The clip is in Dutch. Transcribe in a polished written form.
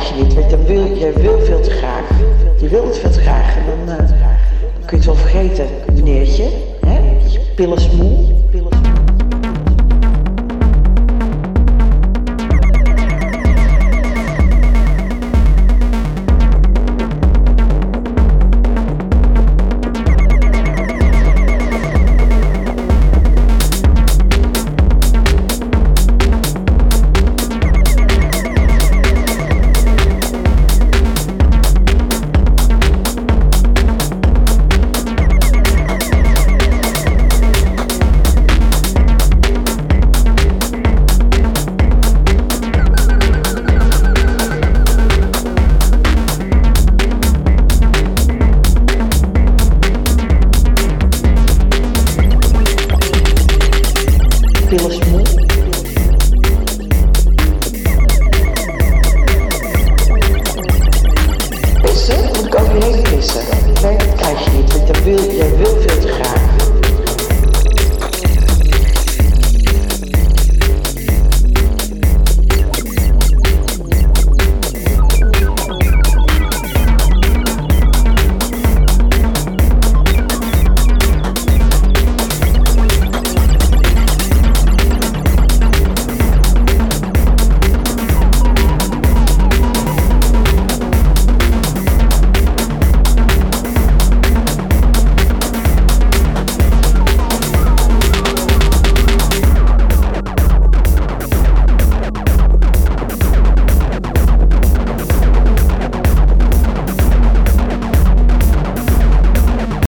krijg je niet. Want jij wil veel te graag. Je wil het veel te graag. En dan kun je het wel vergeten, meneertje. Hè? Pillensmoel.